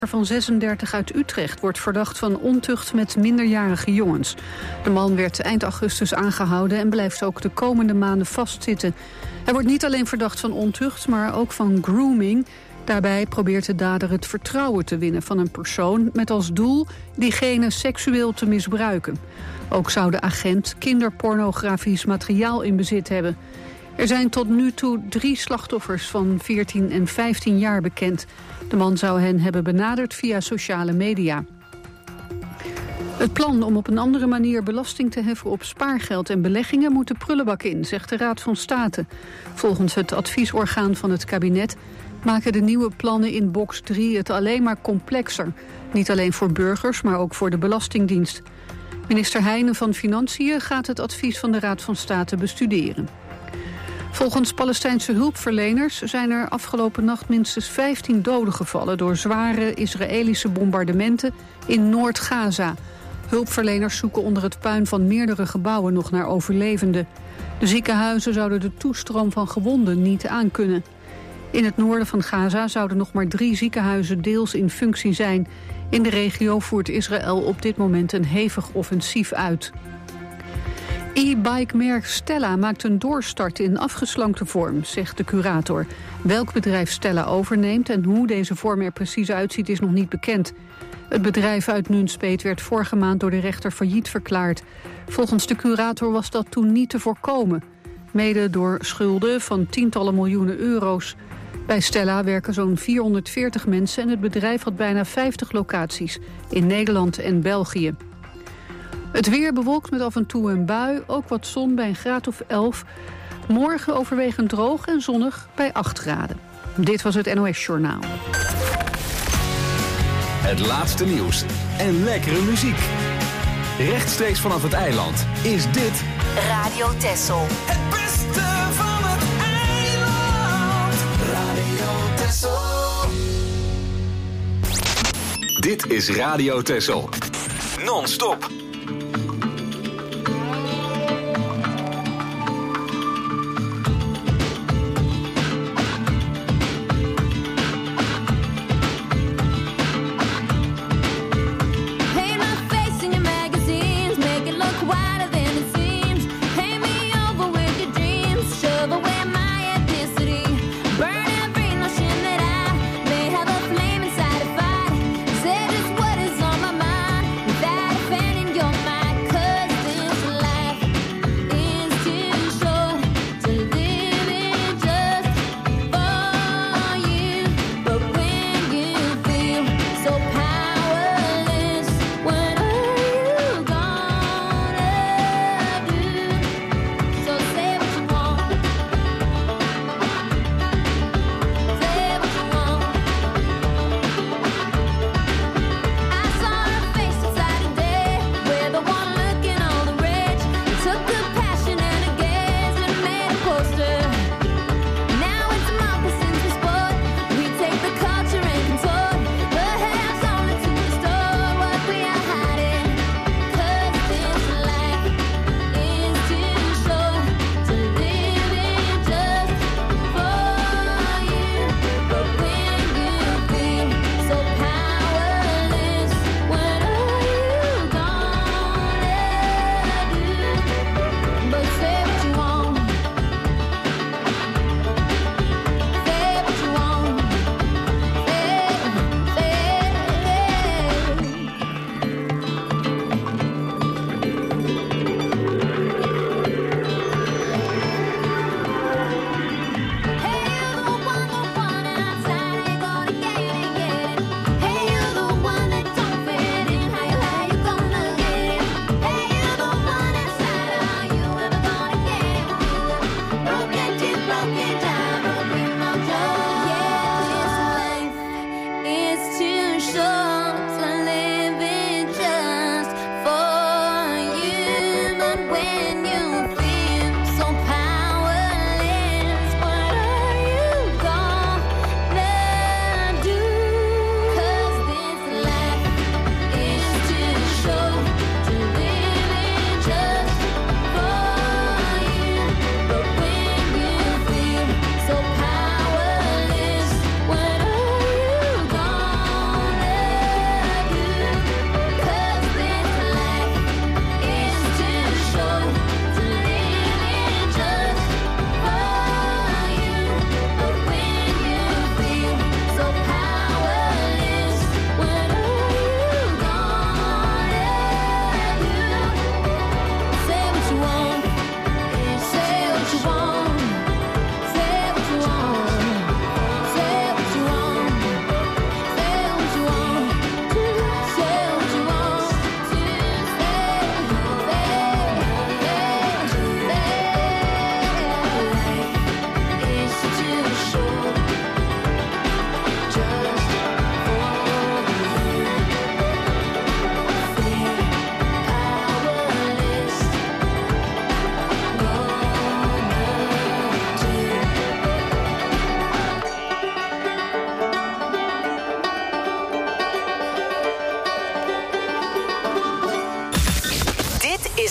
van 36 uit Utrecht wordt verdacht van ontucht met minderjarige jongens. De man werd eind augustus aangehouden en blijft ook de komende maanden vastzitten. Hij wordt niet alleen verdacht van ontucht, maar ook van grooming. Daarbij probeert de dader het vertrouwen te winnen van een persoon met als doel diegene seksueel te misbruiken. Ook zou de agent kinderpornografisch materiaal in bezit hebben. Er zijn tot nu toe 3 slachtoffers van 14 en 15 jaar bekend. De man zou hen hebben benaderd via sociale media. Het plan om op een andere manier belasting te heffen op spaargeld en beleggingen moet de prullenbak in, zegt de Raad van State. Volgens het adviesorgaan van het kabinet maken de nieuwe plannen in box 3 het alleen maar complexer. Niet alleen voor burgers, maar ook voor de Belastingdienst. Minister Heijnen van Financiën gaat het advies van de Raad van State bestuderen. Volgens Palestijnse hulpverleners zijn er afgelopen nacht minstens 15 doden gevallen door zware Israëlische bombardementen in Noord-Gaza. Hulpverleners zoeken onder het puin van meerdere gebouwen nog naar overlevenden. De ziekenhuizen zouden de toestroom van gewonden niet aankunnen. In het noorden van Gaza zouden nog maar 3 ziekenhuizen deels in functie zijn. In de regio voert Israël op dit moment een hevig offensief uit. E-bike-merk Stella maakt een doorstart in afgeslankte vorm, zegt de curator. Welk bedrijf Stella overneemt en hoe deze vorm er precies uitziet is nog niet bekend. Het bedrijf uit Nunspeet werd vorige maand door de rechter failliet verklaard. Volgens de curator was dat toen niet te voorkomen. Mede door schulden van tientallen miljoenen euro's. Bij Stella werken zo'n 440 mensen en het bedrijf had bijna 50 locaties in Nederland en België. Het weer bewolkt met af en toe een bui, ook wat zon bij een graad of 11. Morgen overwegend droog en zonnig bij 8 graden. Dit was het NOS Journaal. Het laatste nieuws en lekkere muziek. Rechtstreeks vanaf het eiland is dit Radio Texel. Het beste van het eiland. Radio Texel. Dit is Radio Texel. Non-stop. What is on my mind without offending your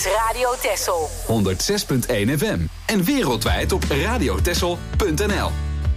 is Radio Texel. 106.1 FM. En wereldwijd op radiotexel.nl.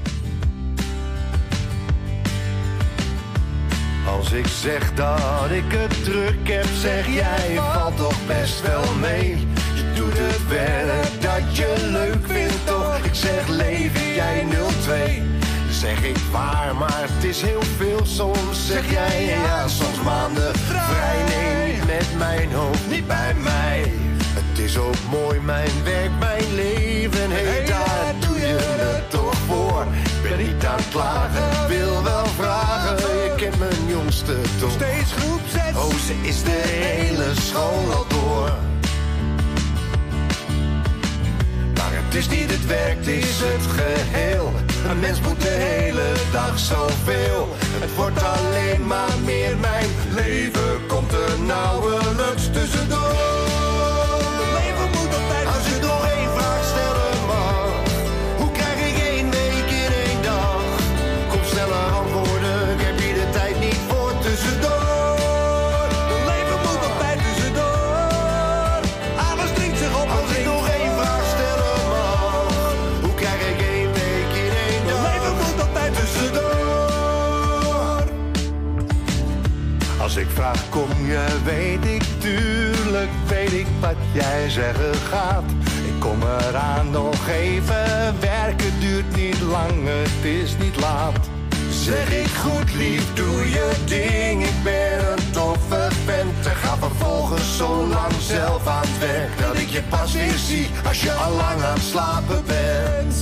Als ik zeg dat ik het druk heb, zeg jij valt toch best wel mee. Je doet het werk dat je leuk vindt toch. Ik zeg leven jij 02. Zeg ik waar, maar het is heel veel. Soms zeg jij ja, soms maanden vrij. Nee, niet met mijn hoofd, niet bij mij. Het is ook mooi, mijn werk, mijn leven. Hey, daar doe je het toch voor. Ik ben niet aan het klagen, wil wel vragen. Je kent mijn jongste toch. Steeds groep 6. Oh, ze is de hele school al door. Maar het is niet het werk, het is het geheel. Een mens moet de hele dag zoveel. Het wordt alleen maar meer, mijn leven komt er nauwelijks tussendoor. Mijn leven moet altijd. Als je nog één vraag stellen mag, hoe krijg ik 1 week in 1 dag? Kom sneller antwoorden, ik heb hier de tijd niet voor tussendoor. Mijn leven moet altijd tussendoor. Alles dringt zich op. Als ik nog één vraag stellen mag, hoe krijg ik 1 week in 1 dag? Mijn leven moet altijd tussendoor. Als ik vraag, kom je, weet ik, tuurlijk weet ik wat jij zeggen gaat. Ik kom eraan, nog even werken, duurt niet lang, het is niet laat. Zeg ik goed lief, doe je ding, ik ben een toffe vent. En ga vervolgens zo lang zelf aan het werk, dat ik je pas weer zie als je al lang aan het slapen bent.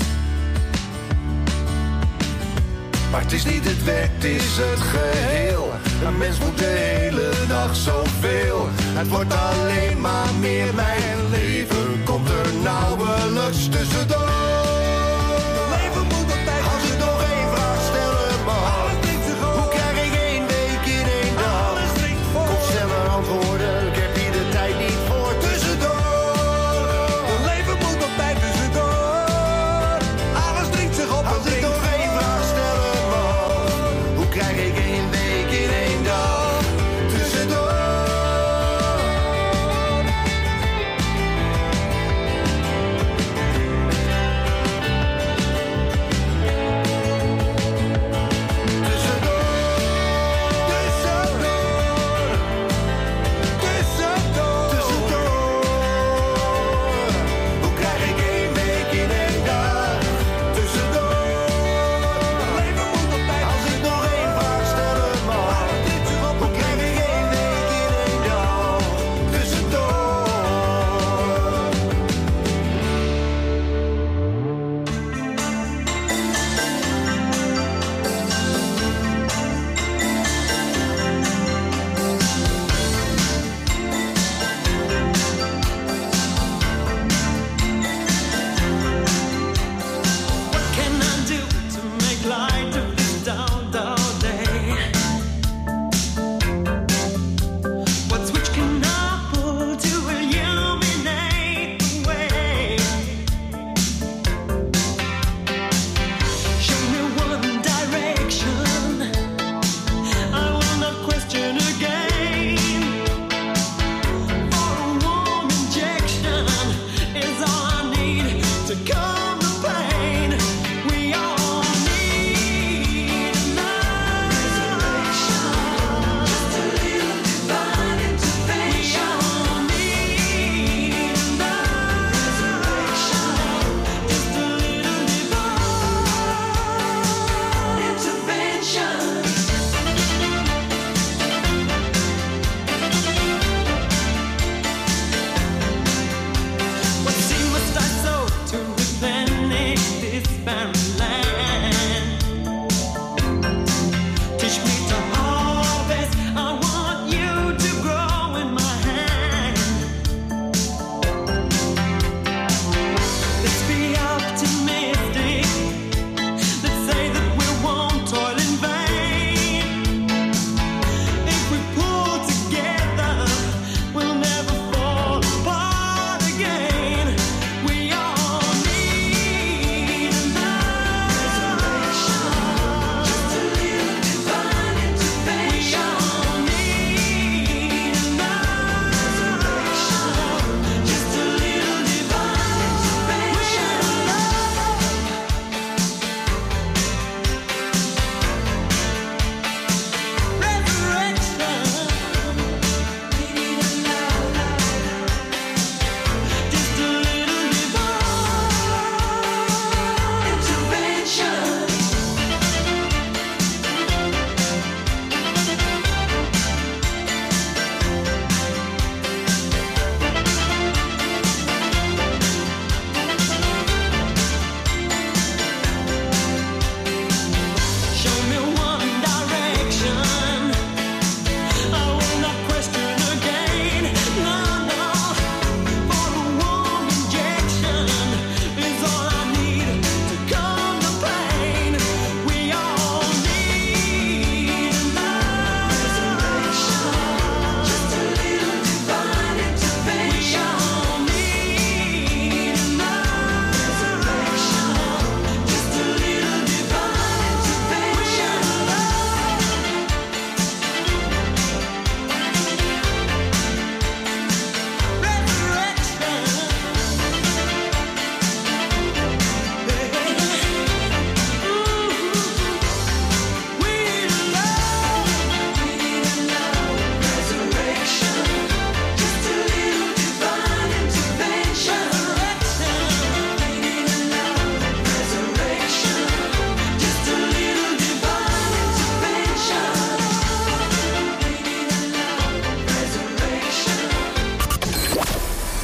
Maar het is niet het werk, het is het geheel. Een mens moet de hele dag zoveel. Het wordt alleen maar meer, mijn leven komt er nauwelijks tussendoor. Mijn leven moet altijd. Als ik nog één vraag stellen mag, hoe krijg ik 1 week in 1 dag? Kom sneller antwoorden, ik heb hier de tijd niet voor tussendoor. Mijn leven moet altijd tussendoor. Alles dringt zich op. Als ik nog één vraag stellen mag, hoe krijg ik 1 week in 1 dag tussendoor?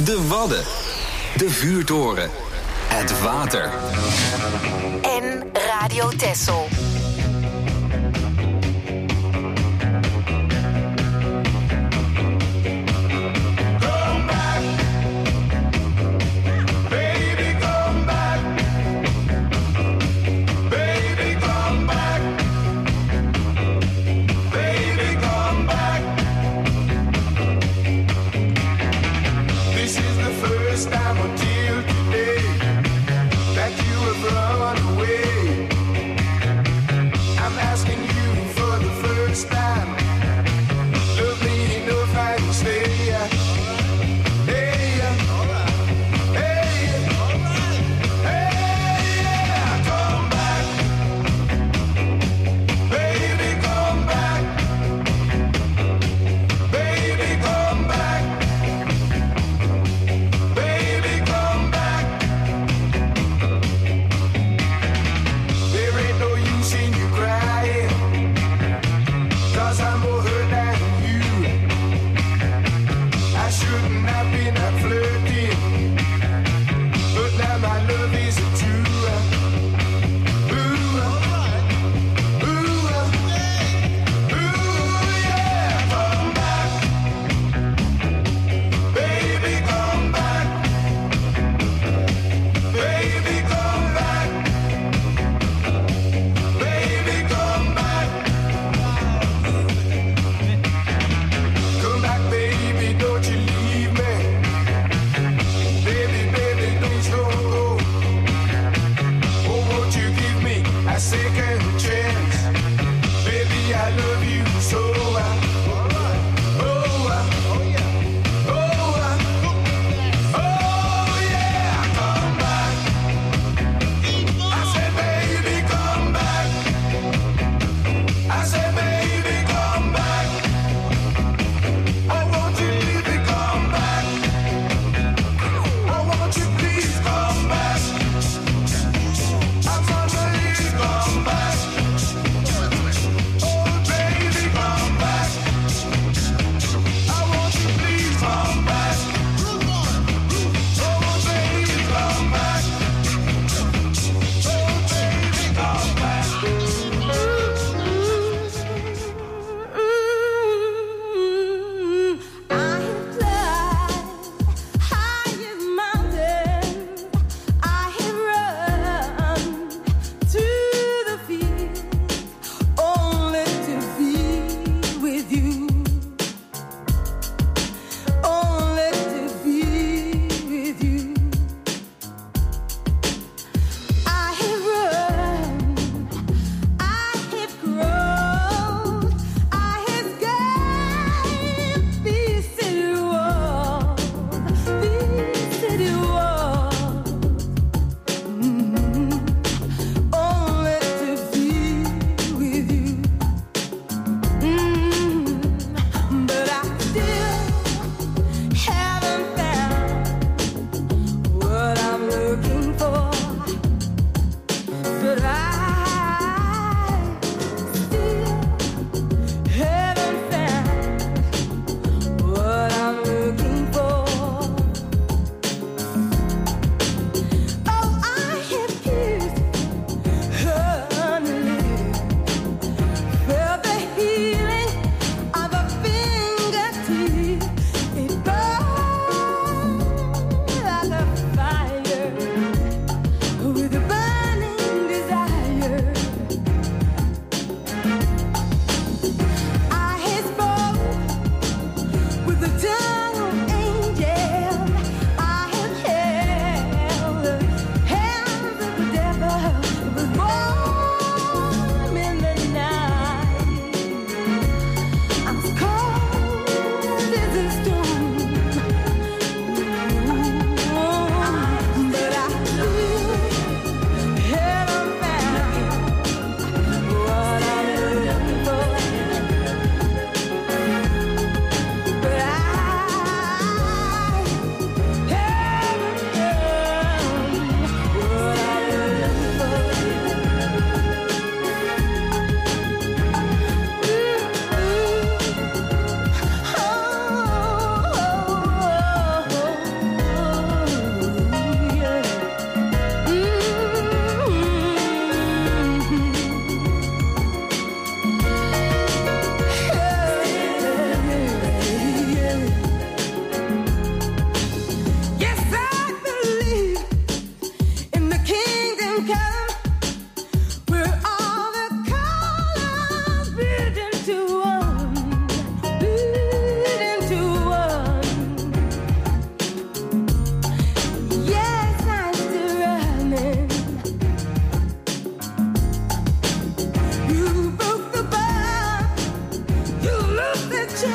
De Wadden. De vuurtoren. Het water. En Radio Texel. Time until today that you have run away.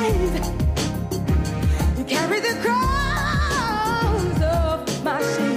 life. You carry the cross of my shame.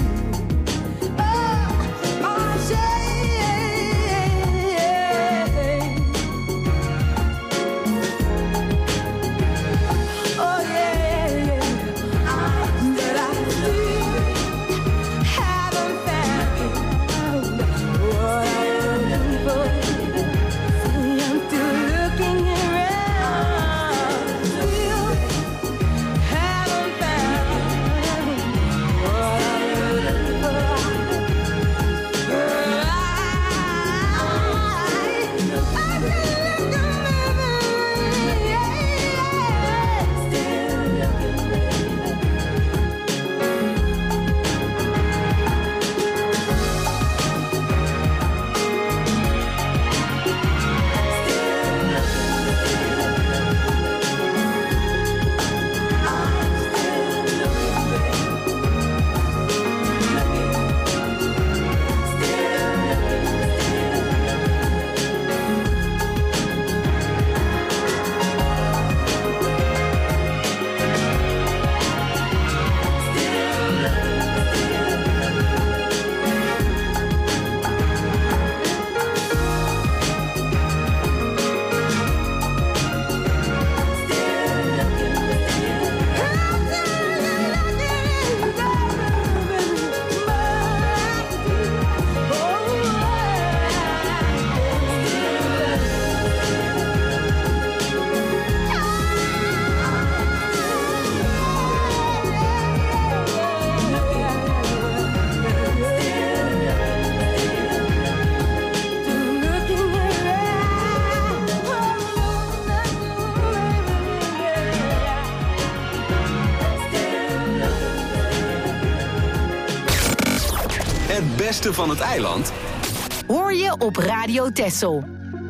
Het beste van het eiland hoor je op Radio Texel.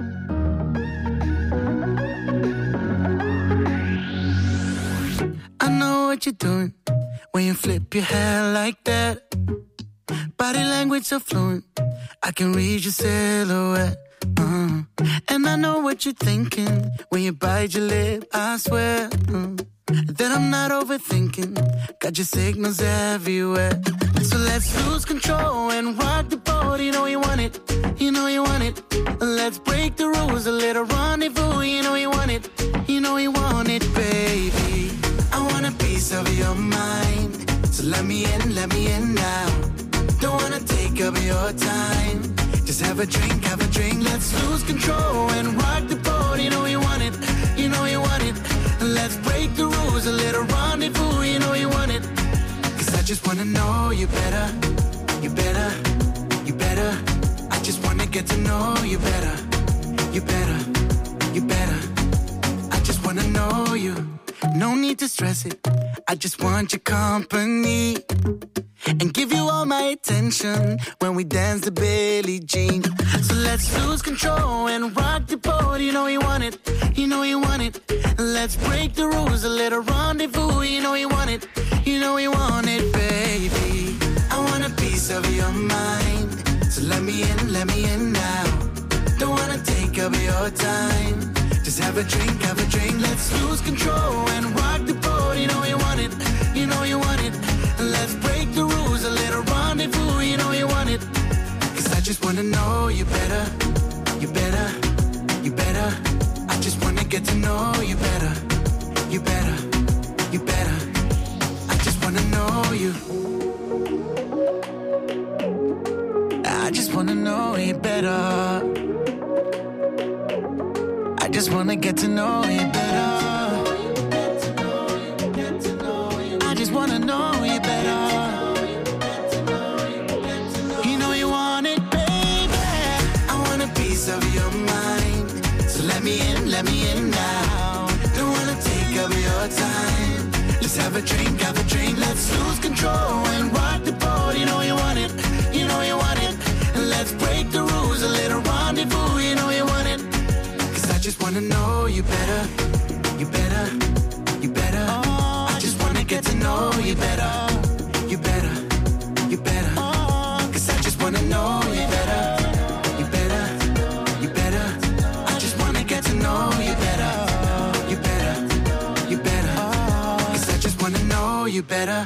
I know what you're doing when you flip your hair like that. Body language so fluent, I can read your silhouette. And I know what you're thinking when you bite your lip, I swear that I'm not overthinking. Got your signals everywhere. So let's lose control and rock the boat. You know you want it, you know you want it. Let's break the rules, a little rendezvous. You know you want it, you know you want it, baby. I want a piece of your mind, so let me in now. Don't wanna take up your time. Just have a drink, let's lose control and rock the boat. You know you want it, you know you want it. Let's break the rules, a little rendezvous. You know you want it, 'cause I just wanna know you better, you better, you better. I just wanna get to know you better, you better, you better. I just wanna know you, no need to stress it. I just want your company and give you all my attention when we dance to Billie Jean. So let's lose control and rock the boat. You know you want it, you know you want it. Let's break the rules, a little rendezvous. You know you want it, you know you want it, baby. I want a piece of your mind, so let me in now. Don't wanna take up your time. Just have a drink, let's lose control and rock the boat. You know you want it, you know you want it. Let's break the rules, a little rendezvous. You know you want it, 'cause I just wanna know you better, you better, you better. I just wanna get to know you better, you better, you better. I just wanna know you. I just wanna know you better. I just wanna get to know you better. I just wanna know you better. You know you want it, baby. I want a piece of your mind, so let me in now. Don't wanna take up your time. Let's have a drink, let's lose control and rock the boat. You know you want it, you know you want it. Let's break the rules, a little rendezvous. You know you want it, I just wanna know you better, you better, you better. I just wanna get to know you better, you better, you better. 'Cause I just wanna know you better, you better, you better. I just wanna get to know you better, you better, you better.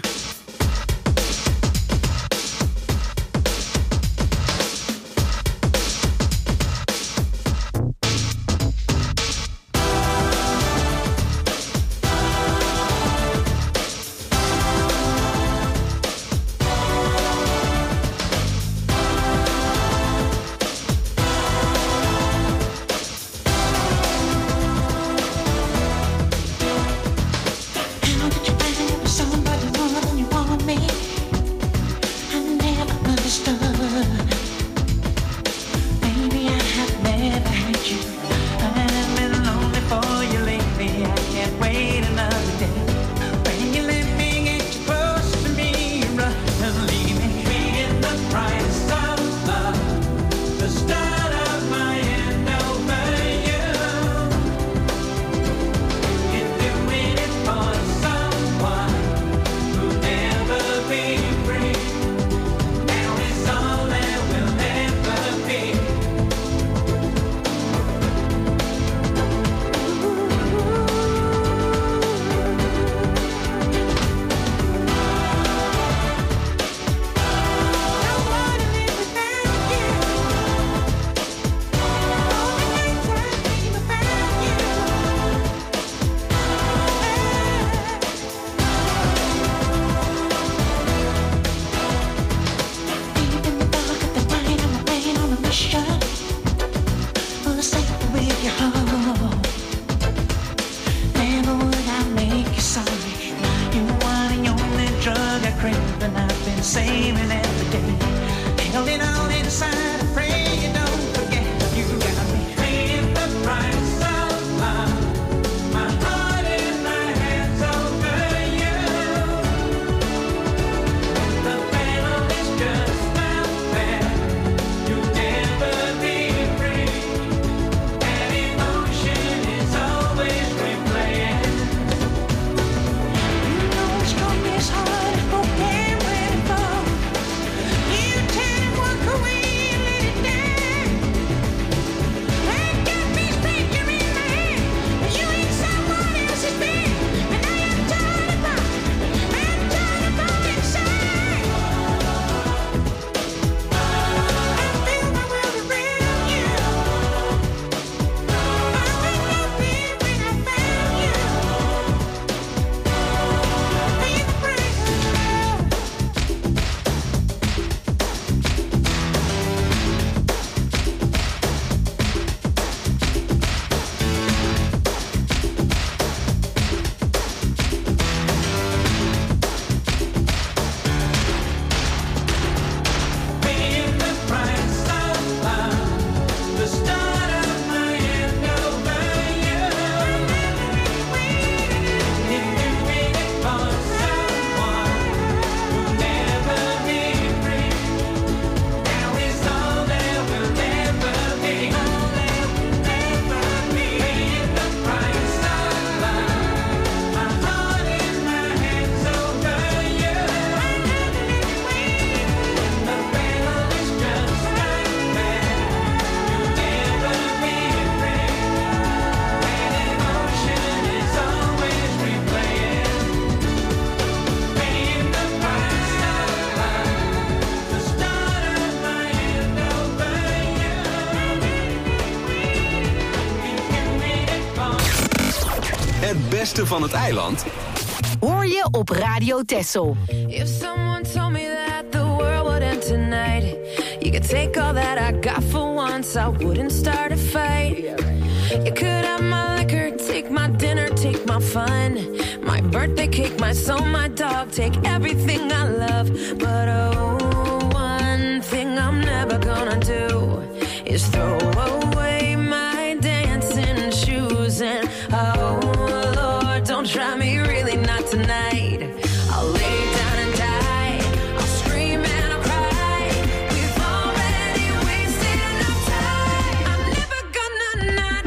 Het beste van het eiland hoor je op Radio Texel. If someone told me that the world would end tonight, you could take all that I got for once, I wouldn't start a fight. You could have my liquor, take my dinner, take my fun, my birthday cake, my soul, my dog, take everything I love. But oh, one thing I'm never gonna do is throw away my dancing shoes. And oh Lord, don't try me, really not tonight. I'll lay down and die, I'll scream and I'll cry. We've already wasted enough time. I'm never gonna not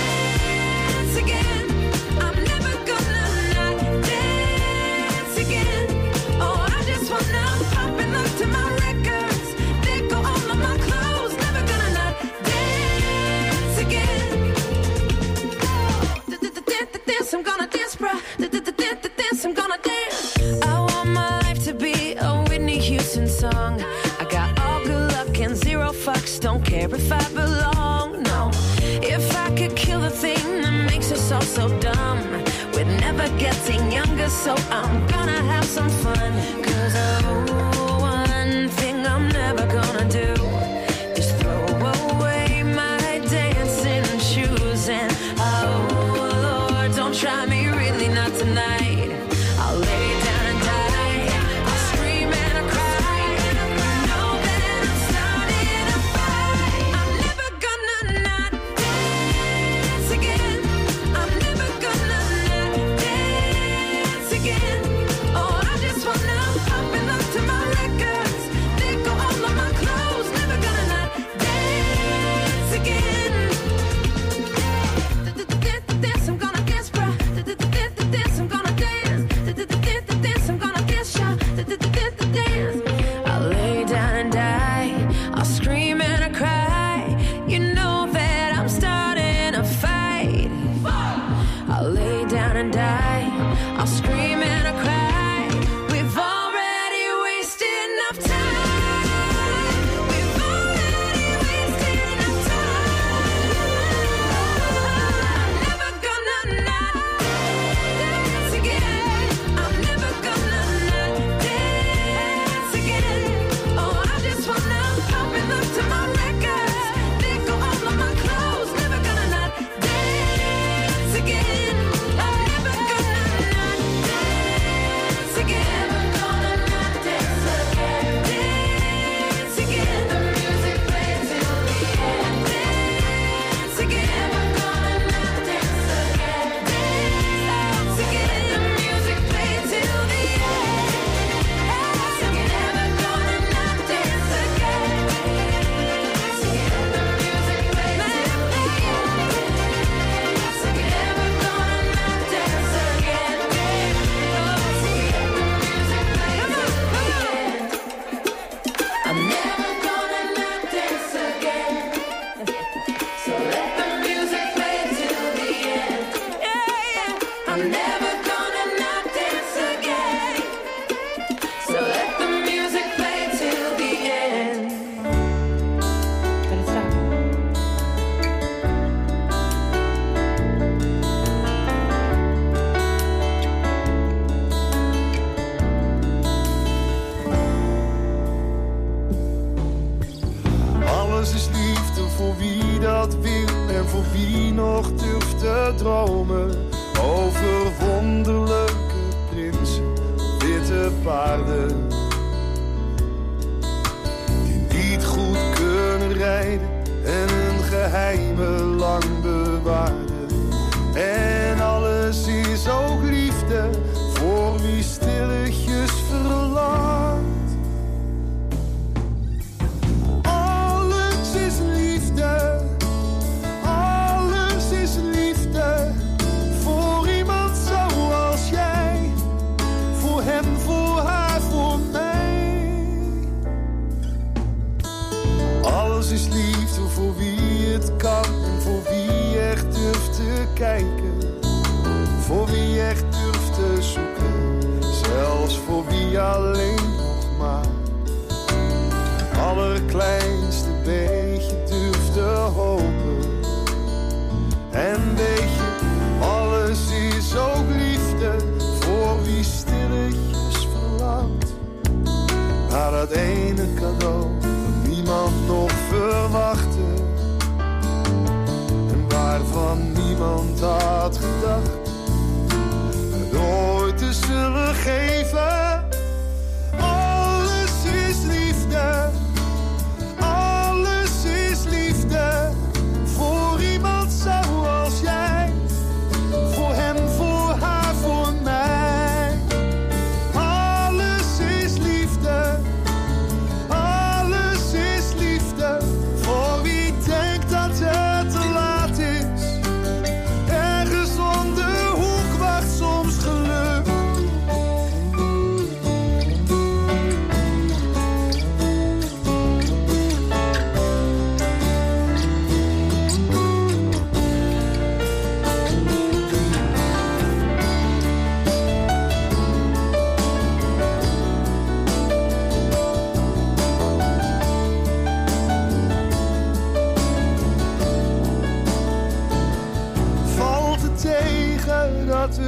dance again. I'm never gonna not dance again. Oh, I just wanna pop and look to my records. There go all of my clothes. Never gonna not dance again. Dance, I'm gonna dance, bruh. Dance, I'm gonna dance. so dumb. We're never getting younger, so I'm gonna have some fun. 'Cause one thing I'm never gonna do is throw away my dancing shoes. And oh Lord, don't try me, really not tonight. I'll lay down and die. I'll scream and I'll cry. Know that I'm starting a fight. I'm never gonna not dance again. I'm never gonna not dance again. Oh, I just wanna pop and look to my records. Let go all of my clothes. Never gonna not dance again. Dance, I'm gonna dance, bro. Dance, I'm gonna dance. Dance, I'm gonna dance, y'all. Dance. I'll lay down and die. I'll scream and I cry. You know that I'm starting a fight. I'll lay down and die. I'll scream and I cry. We've already wasted enough time. We've already wasted enough time. I'm never gonna not dance again. I'm never gonna not dance again. Oh, I just wanna pop and look to my records. Let go all of my clothes. Never gonna not dance again. I'm never gonna not dance again. Never gonna not dance again. Dance again. The music plays till the end. Dance again. Never gonna not dance again. Dance again. The music plays till the end. Dance again. Never gonna not dance again. Dance again. The music plays till the end. Dance again. Never gonna not dance again. Dance again. The music plays till the end. I'm never gonna not dance again. So let the music play till the end. Yeah. I'm never gonna not dance again. So let the music play till the end. Let it stop. Alles is liefde voor wie dat wil en voor wie nog durft te dromen. Over wonderlijke prinsen, witte paarden. Die niet goed kunnen rijden en hun geheimen lang bewaren. En alles is ook liefde voor wie stilletjes verlangt. Alles is liefde, alles is liefde. Voor iemand zoals jij, voor hem, voor haar, voor mij. Alles is liefde voor wie het kan en voor wie echt durft te kijken. Voor wie echt durft te zoeken, zelfs voor wie alleen nog maar allerkleinste beetje durft te hopen. En weet je, alles is ook liefde voor wie stilletjes verlangt naar dat ene cadeau dat niemand nog verwachtte en waarvan niemand had gedacht het ooit te zullen geven. Alles is liefde, alles is liefde voor iemand zoals jij, voor hem, voor haar, voor mij. Alles is liefde, alles is liefde voor wie denkt dat het te laat is, ergens onder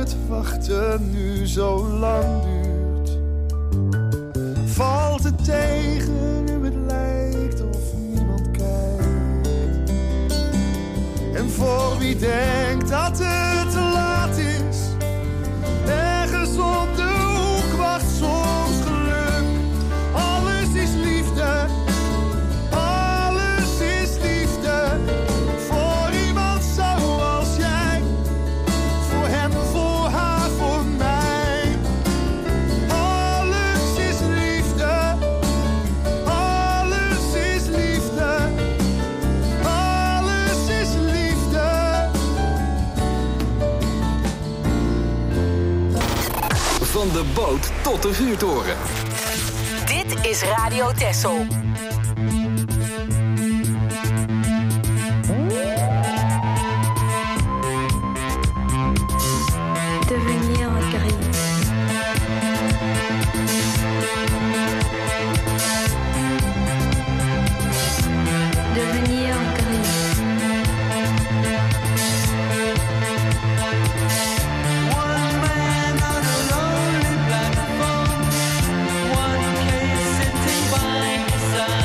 het wachten nu zo lang duurt. Valt het tegen nu het lijkt of niemand kijkt. En voor wie denkt dat het te laat is, ergens op de hoek wacht soms geluk. Alles is liefde. Alles is liefde. Voor iemand zoals jij. Voor hem, voor haar, voor mij. Alles is liefde. Alles is liefde. Alles is liefde. Van de boot tot de vuurtoren. Dit is Radio Texel. Devenir gris. Devenir gris. One man on a lonely platform, one case sitting by his side.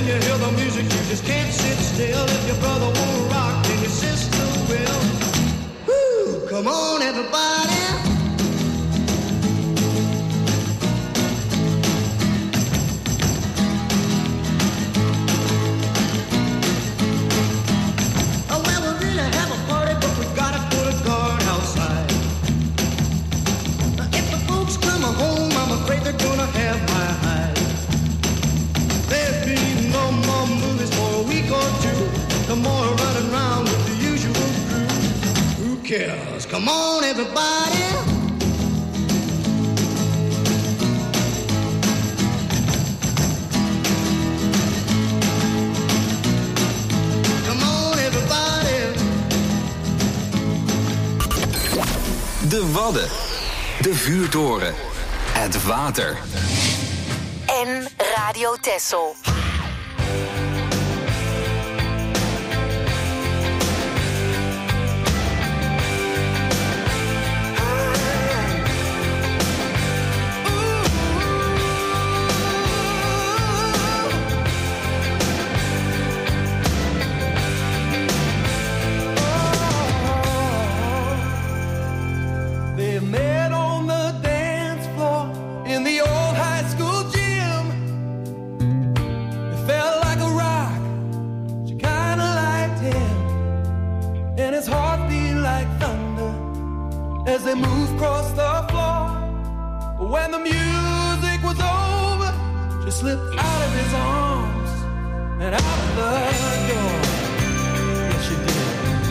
when you hear the music, you just can't sit still. If your brother won't rock, then your sister will. Woo! Come on, everybody. Oh, well, we really have a party, but we gotta put a guard outside. If the folks come home, I'm afraid they're gonna have my hide. There'll be no more movies for a week or two. No more running around with the usual crew. Who cares? Come on, everybody. Come on, everybody. De Wadden. De vuurtoren. Het water. En Radio Texel. They met on the dance floor in the old high school gym. It felt like a rock. She kinda liked him, and his heart beat like thunder as they moved across the floor. But when the music was over, she slipped out of his arms and out of the door. Yes, she did.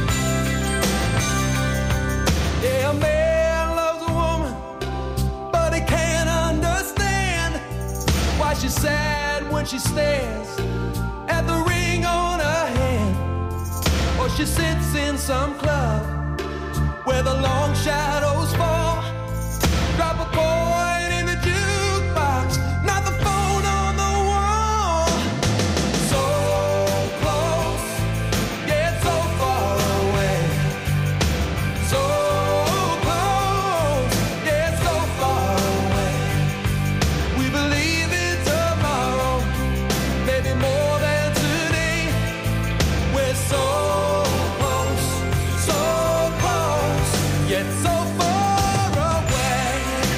Yeah, a man loves a woman, but he can't understand why she's sad when she stares at the ring on her hand, or she sits in some club where the long shadows fall. Drop a coin in the jukebox, not the phone on the wall. So close, yet so far away. So close, yet so far away. We believe in tomorrow, maybe more than today. We're so close, yet so far away.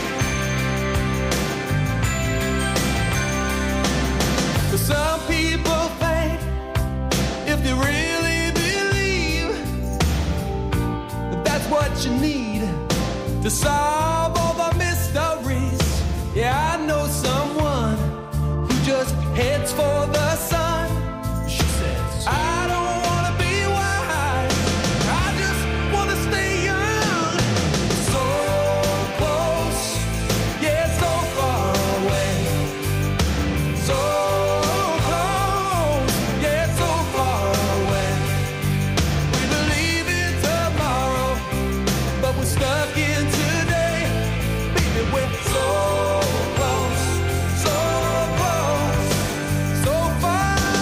Some people think if they really believe that that's what you need to solve all the mysteries. Yeah, I know someone who just heads for the sun. She says, I don't want to be wise, I just want to stay young. So close, yeah, so far away. So close, yeah, so far away. We believe in tomorrow, but we're stuck in today. Baby, we're so close, so far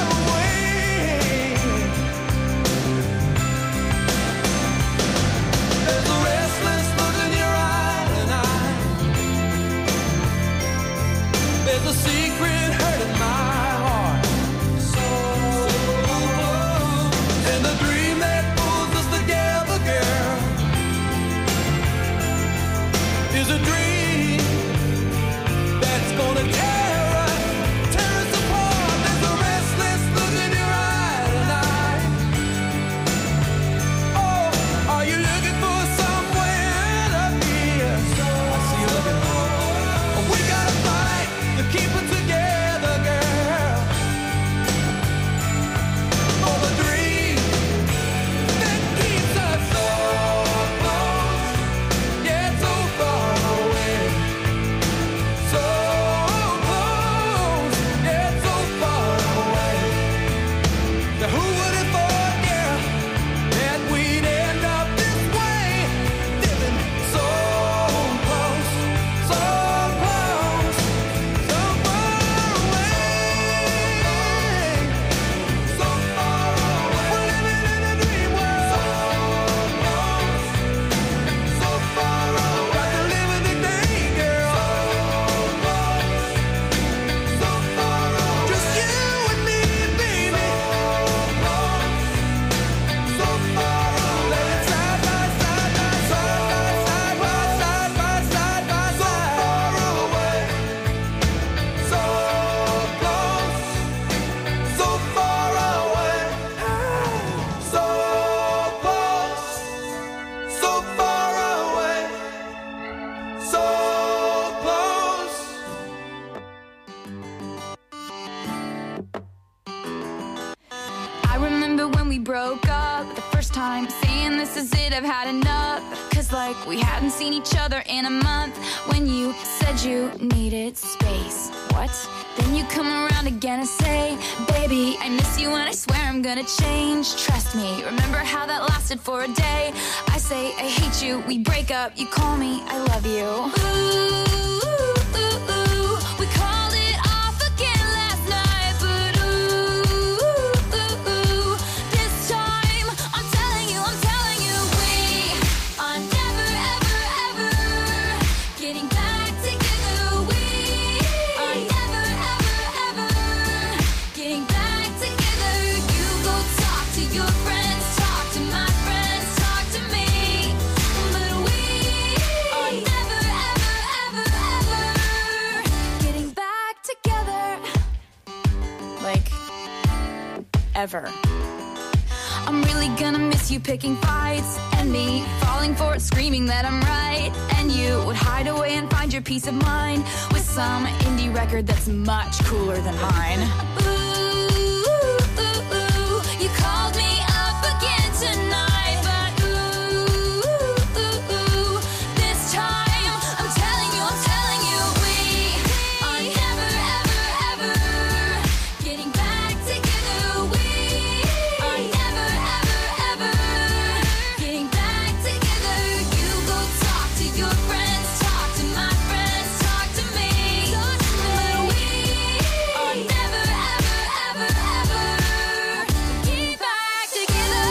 broke up the first time, saying this is it, I've had enough. Cause like we hadn't seen each other in a month. When you said you needed space. What? Then you come around again and say, baby, I miss you and I swear I'm gonna change. Trust me, remember how that lasted for a day? I say I hate you, we break up, you call me, I love you. Ooh, ooh, ooh, we called it off again last night. But ooh, ooh, ooh, this time I'm telling you, we are never, ever, ever getting back together. We are never, ever, ever getting back together. You go talk to your friends, talk to my friends, talk to me. But we are never, ever, ever, ever getting back together. Like, ever. I'm really gonna miss you picking fights, and me falling for it, screaming that I'm right. And you would hide away and find your peace of mind with some indie record that's much cooler than mine. Ooh, ooh, ooh, you called me up again tonight. But ooh, ooh, ooh, this time I'm telling you, we are never, ever, ever getting back together. We are never, ever, ever getting back together. You go talk to your friends, talk to my friends, talk to me. But we are never, ever, ever, ever getting back together.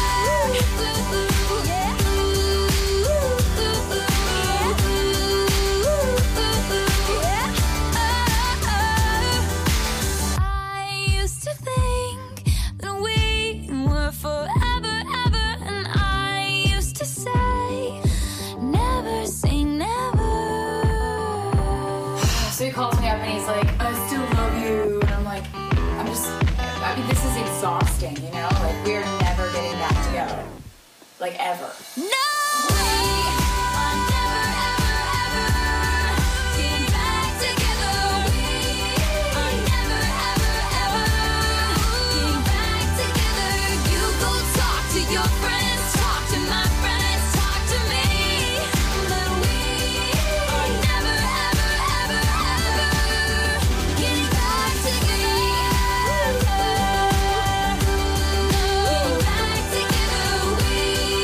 I used to think that we were forever, ever, and I used to say, never say never. So he calls me up and he's like, I still love you. And I'm like, I mean, this is exhausting, you know? Like, we're never getting back together. Like, ever. No! We are never, ever, ever getting back together. We are never, ever, ever getting back together. You go talk to your friends, talk to my friends, talk to me. But we are never, ever, ever, ever getting back together. Getting back together. We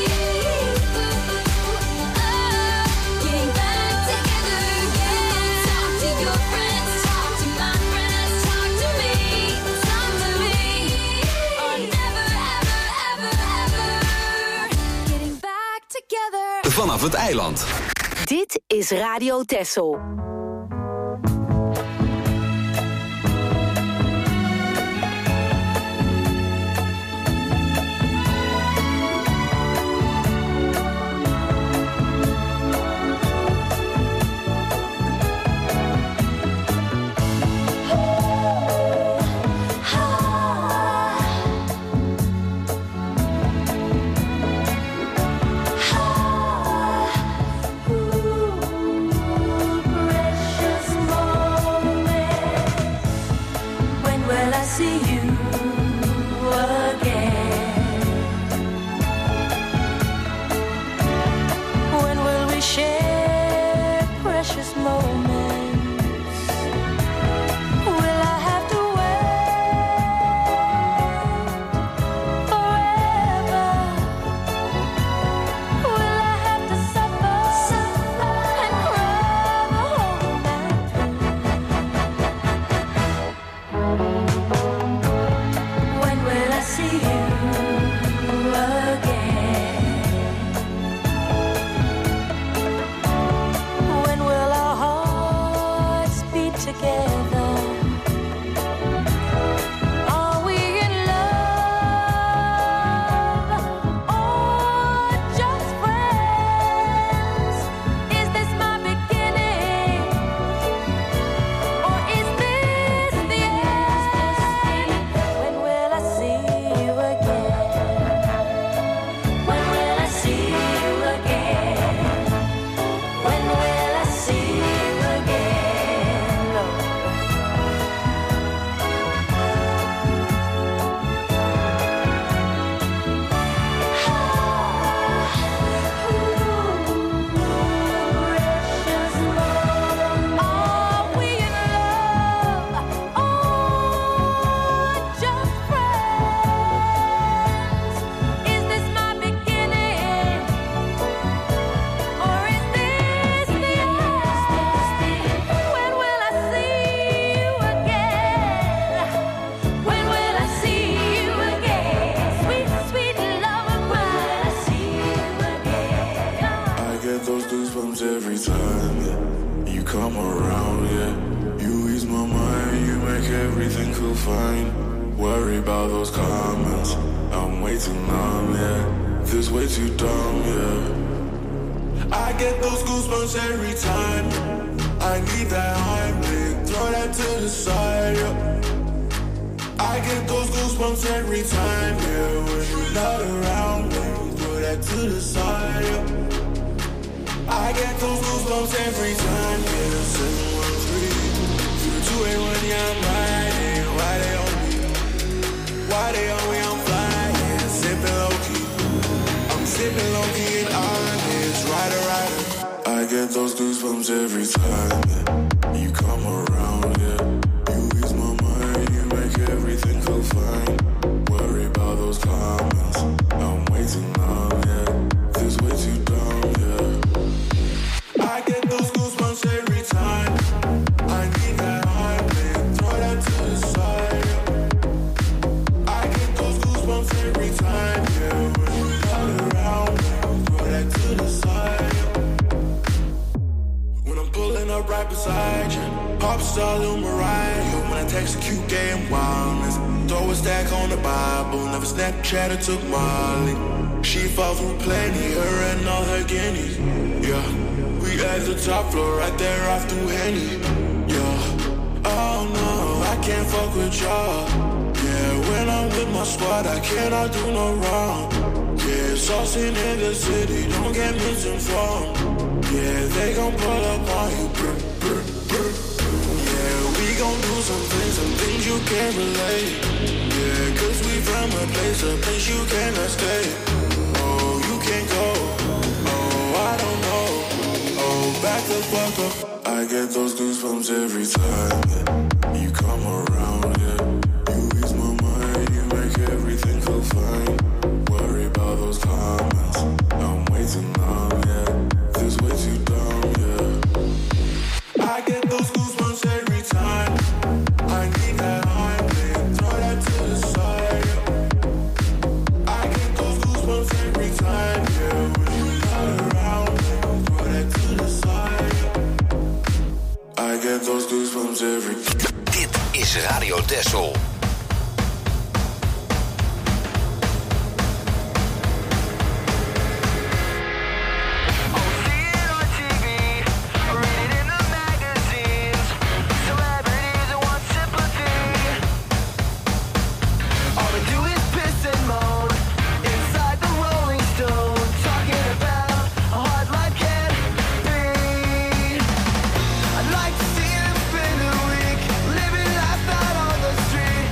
getting back together. You talk to your friends, talk to my friends, talk to me. Talk to me. Are never, ever, ever, ever getting back together. Vanaf het eiland. Dit is Radio Texel. Precious everything feel fine. Worry about those comments. I'm way too numb, yeah. This way too dumb, yeah. I get those goosebumps every time. I need that Heimlich, throw that to the side, yeah. I get those goosebumps every time, yeah. When you're not around me, throw that to the side, yeah. I get those goosebumps every time, yeah. 713 281, yeah, I'm riding. Why they on me? Why they on me? I'm flying, sipping low key. I'm sipping low key and honest, rider. I get those goosebumps every time, yeah. You come around, yeah. You ease my mind, you make everything feel fine. Worry about those comments. I'm way too numb, yeah. This way too dumb, yeah. I get those goosebumps every time. I need that Heimlich, throw that to the side, yeah. I get those goosebumps every time, yeah. When you're not around, throw that to the side, yeah. When I'm pulling up right beside you, pop star Lil Mariah. When I text a cute gay and wildness, throw a stack on the Bible. Never Snapchat or took Molly. She fought through plenty, her and all her guineas. Yeah, we at the top floor, right there off through Henny. Yeah, oh no, I can't fuck with y'all. Yeah, when I'm with my squad, I cannot do no wrong. Yeah, saucing in the city, don't get misinformed. Yeah, they gon' pull up on you. Brr, brr, brr. Yeah, we gon' do some things you can't relate. Yeah, cause we from a place you cannot stay. Oh, you can't go. Oh, I don't know. Oh, back the fuck up. I get those goosebumps every time, yeah. You come around, yeah. You ease my mind, you make everything feel fine. Worry about those comments. I'm way too numb, yeah. This way too dumb, yeah. I get those goosebumps every time. I need that Heimlich, throw that to the side, yeah. I get those goosebumps every time, yeah. When you're not around, throw that to the side, yeah. I get those goosebumps every time. Dit is Radio Texel. I'd like to see them spend a week living life out on the street.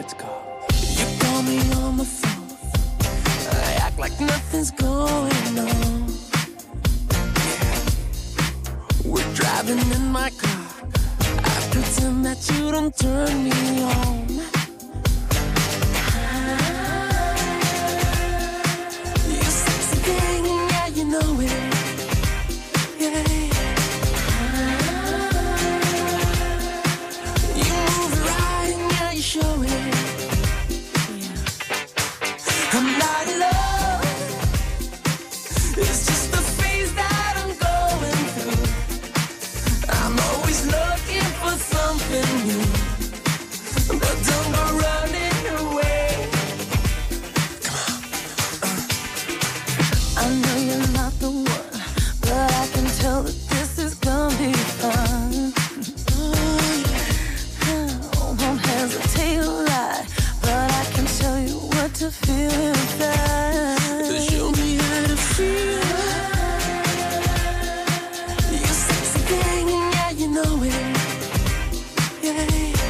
Let's go. You call me on the phone. I act like nothing's going on. Yeah. We're driving in my car. I pretend that you don't turn me on. You sexy thing, yeah, you know it. Yeah. You move right, yeah, you show it. I'm not in love. It's just the phase that I'm going through. I'm always looking for something new, but don't go running away. Come on. I know you're not the one, but I can tell that this is gonna be fun. Won't hesitate to lie, but I can tell you what to feel inside. Show me how to feel. You sexy thing, yeah, you know it. Yeah.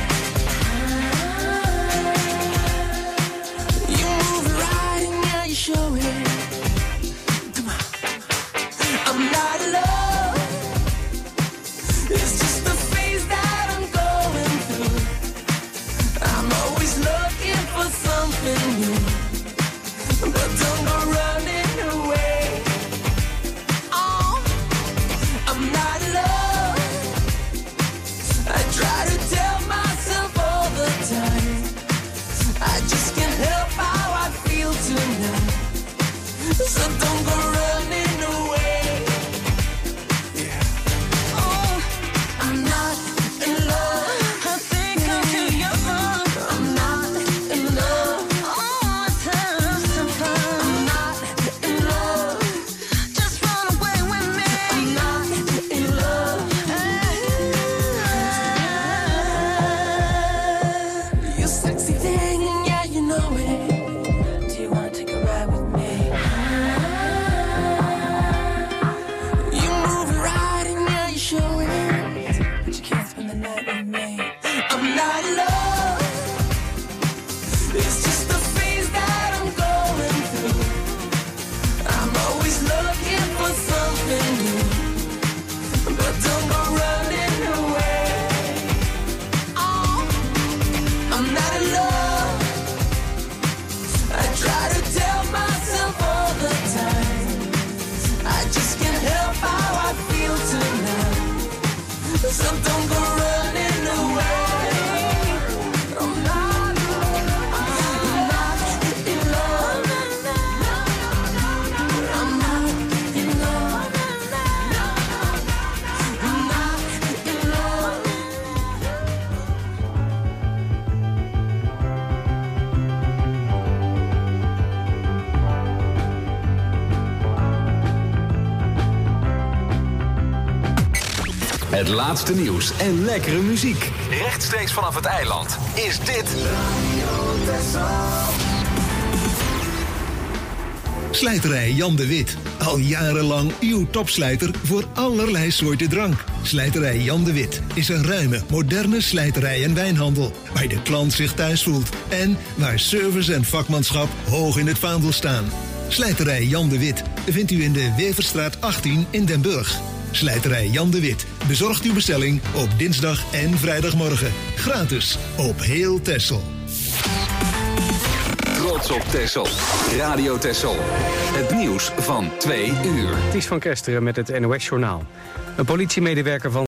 You move right, yeah, you show it. Come on. I'm not in love. It's just the phase that I'm going through. I'm always looking for something new, but don't go running away. Oh, I'm not in love. I try to tell myself all the time. I just can't help how I feel tonight. So don't go running away. Yeah. Oh, I'm not in love. I think I'm too young. I'm not in love. Oh, it's having some fun. I'm not in love. Just run away with me. I'm not in love. You sexy thing, yeah, you know it. Do you want to take a ride with me? You move right and yeah, you show it. But you can't spend the night with me. I'm not in love. It's just the phase that I'm going through. I'm always looking for something new, but don't go running away. Oh, I'm not in love. I try to tell myself all the time. I just can't help how I feel tonight. So don't go running away. I'm not in love. I'm not in love. I'm not in love. I'm not in love. Het laatste nieuws en lekkere muziek. Rechtstreeks vanaf het eiland is dit... Slijterij Jan de Wit. Al jarenlang uw topslijter voor allerlei soorten drank. Slijterij Jan de Wit is een ruime, moderne slijterij en wijnhandel, waar de klant zich thuis voelt en waar service en vakmanschap hoog in het vaandel staan. Slijterij Jan de Wit vindt u in de Weverstraat 18 in Den Burg. Slijterij Jan de Wit bezorgt uw bestelling op dinsdag en vrijdagmorgen. Gratis op heel Texel. Trots op Texel. Radio Texel. Het nieuws van 2 uur. Ties van Kesteren met het NOS-journaal. Een politiemedewerker van